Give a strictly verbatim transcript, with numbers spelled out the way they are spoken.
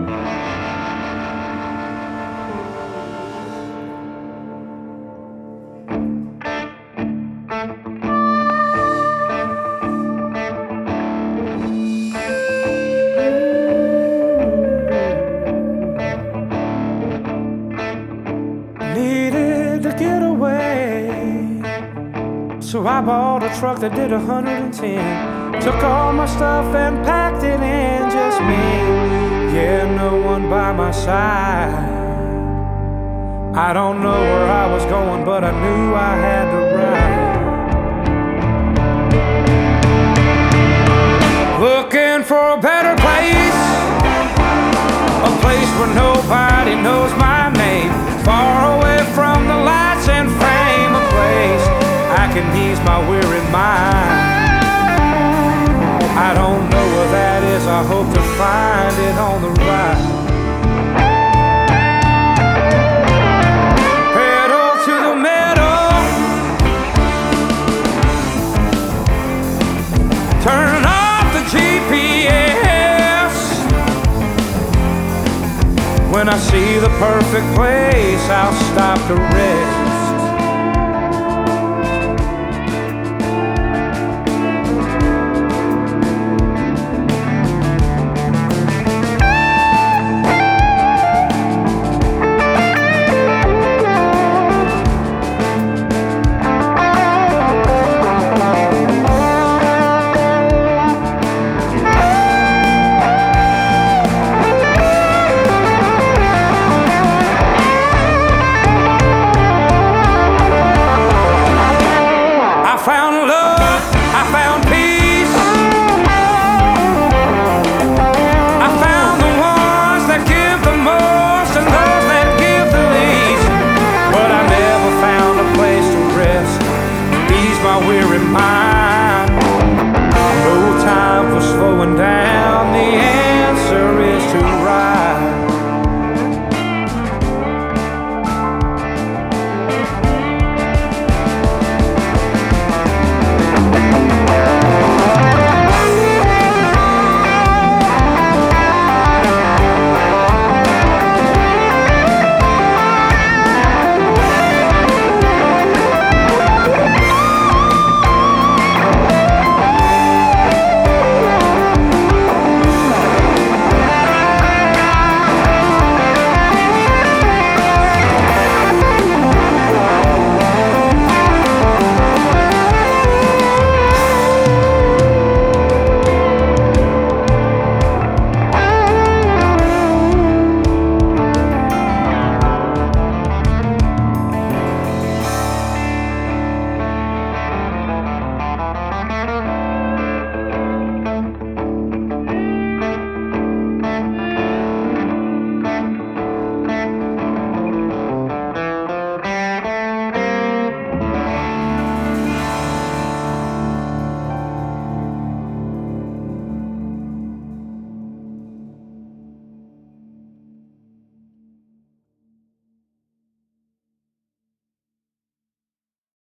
Needed to get away, so I bought a truck that did a hundred and ten. Took all my stuff and packed it in, just me, yeah, no one by my side. I don't know where I was going, but I knew I had to ride. Looking for a better place, a place where nobody knows my name, far away from the lights and fame, a place I can ease my weary mind. I don't know where that is, I hope to find it on the ride. Pedal to the metal, turn off the G P S. When I see the perfect place, I'll stop to rest.